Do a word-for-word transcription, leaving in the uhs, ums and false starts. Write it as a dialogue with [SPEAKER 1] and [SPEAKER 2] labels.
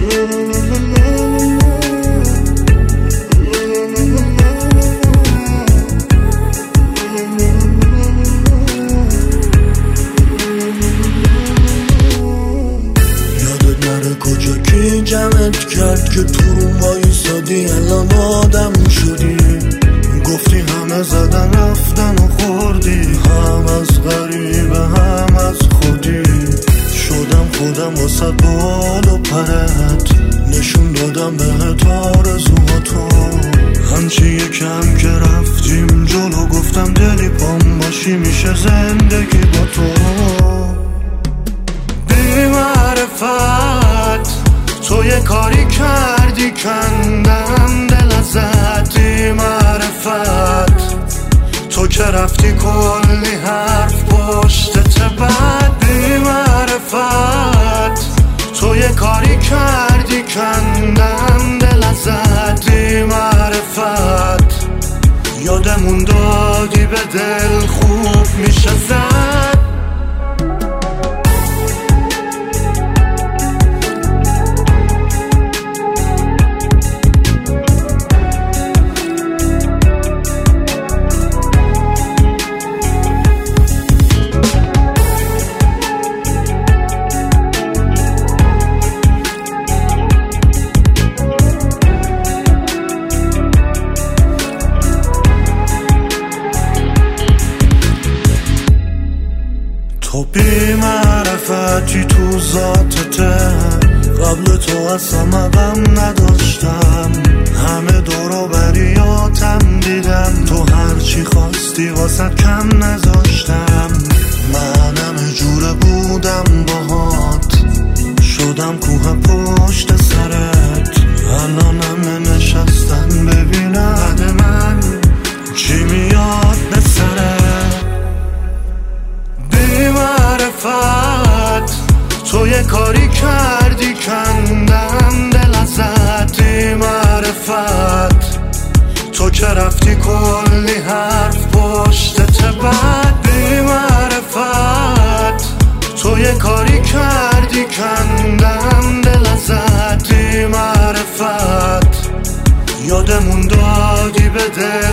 [SPEAKER 1] جمعت کرد که تو روم وایسادی الان آدم شدی، گفتی همه زدن رفتن و خوردی، هم از غریبه هم از خودی. شدم خودم واسه بال و پرت، نشون دادم بهت آرزوهاتو. همچی یکم که رفتیم جلو گفتم دلی پام باشی میشه زندگی با تو. بی معرفت تو یه کاری کردی کندم دل ازت. بی معرفت تو که رفتی کلی حرف پشتت بد. بی معرفت تو یه کاری کردی کندم دل ازت. بی معرفت یادمون دادی به دل خوب میشه زد. تو بی معرفتی تو ذاتته، قبل تو اصلا غم نداشتم. همه دورو بریاتم دیدم، تو هرچی خواستی واسه کم نذاشتم. منم جوره بودم باهات، شدم کوه پشت سرت. الانم نشستن ببینم بعد من چی میاد به سرت. بی معرفت تو یه کاری کردی کندم دل ازت. بی معرفت تو که رفتی کلی حرف پشتت بد. بی معرفت تو یه کاری کردی کندم دل ازت. بی معرفت یادمون دادی به دل